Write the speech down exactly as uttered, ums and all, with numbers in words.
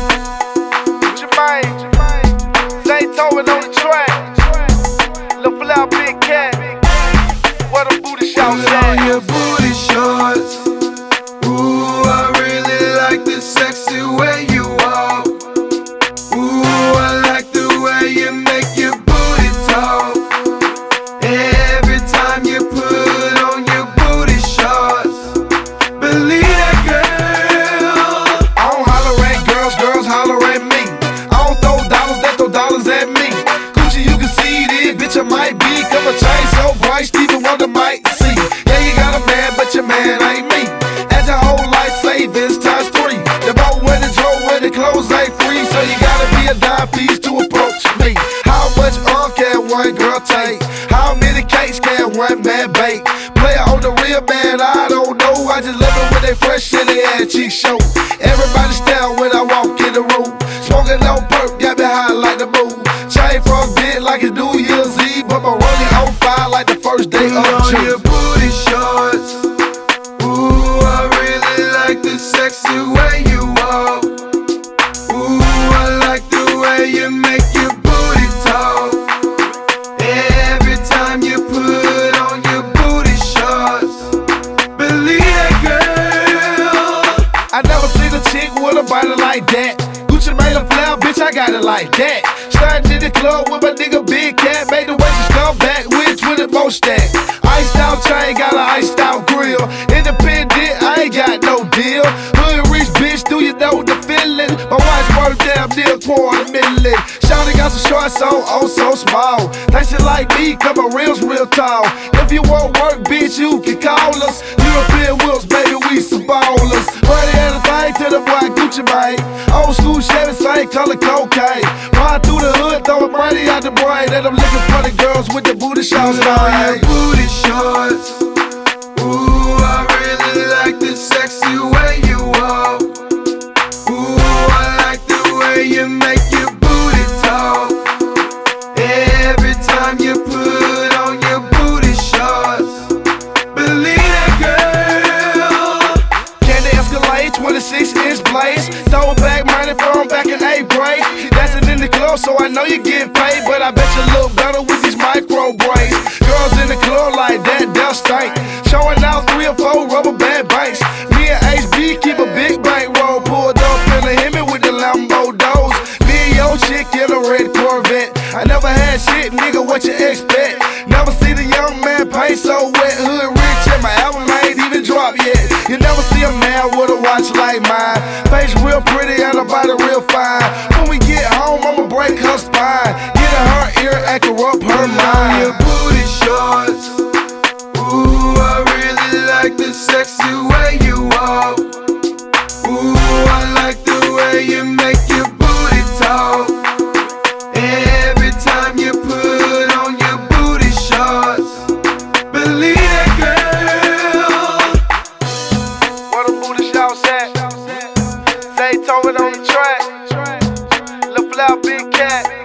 Jermaine, Zay Tobin on the track. Lil' Fly, Big Cat. Where the booty shorts Put at? on your booty shorts. Ooh, I really like the sexy way you walk. Ooh, I like the way you make your booty talk. Every time you put on your booty shorts, believe that, girl. I don't holler at girls, girls holler at me. I don't throw dollars, they throw dollars at me. Gucci, you can see this, bitch, I might be. Cause my chain so bright, Stevie Wonder might see. Yeah, you got a man, but your man ain't me. Add your whole life savings times three. The boat where the draw, where the clothes ain't free. So you gotta be a dime piece to approach me. How much on can one girl take? How many cakes can one man bake? Player on the real, man, I don't know. I just love it when they fresh in the ass cheek show. Everybody stare when I walk in the room. Smoking on perk, got me high like the moon. Chain from bit like it's New Year's Eve, but my rolling on fire like the first day Put of on June. your booty shorts. Ooh, I really like the sexy way you walk. Ooh, I like the way you make your booty talk. Every time you put on your booty shorts, believe that, girl. I never seen a chick with a body like that. Gucci made a flare, bitch, I got it like that. Starting in the club with my nigga Big Cat. Made the waitress come back with twenty more stacks. Iced out chain, got an iced out grill. Independent, I ain't got no deal. Hood rich bitch, do you know the feeling? My wife's worth damn near quarter million. Shawty got some shorts on, oh so small. Think she like me, cause my reel's real tall. If you want work, bitch, you can call us. European wheels, baby, we some ballers. Money and a thing to the boy Gucci Mane. Old school Chevy, same color cocaine. Ride through the hood, throwing money out the brain. And I'm looking for the girls with the booty shorts Put on your on. booty shorts. Ooh, I really like the sexy way you walk. Ooh, I like the way you make your booty talk. Every time you put on your booty shorts, believe that, girl. Candy Escalade, twenty-six inch blades. Throwing back money from back in eighth grade. Dancing in the club, so I know you get paid. But I bet you look better with these micro braids. Girls in the club like that, they'll stink. Showing out three or four rubber band banks. Me and H B keep a big bank roll. Pulled up in the Hemi with the Lambo doors. Me and your chick in a red Corvette. I never had shit, nigga, what you expect? Never seen a young man paint so wet. Hood rich and my album ain't even dropped yet. You never see a man with a watch like mine. Face real pretty and her body real fine. When we get home, I'ma break her spine. Get in her ear and corrupt her Put on your mind. booty shorts. Ooh, I really like the sexy way you walk. Ooh, I like the way you make your booty talk. Every time you put on your booty shorts, believe that, girl. Where the booty shorts at? Zay Tobin on the track. Lil' Fly, Big Cat.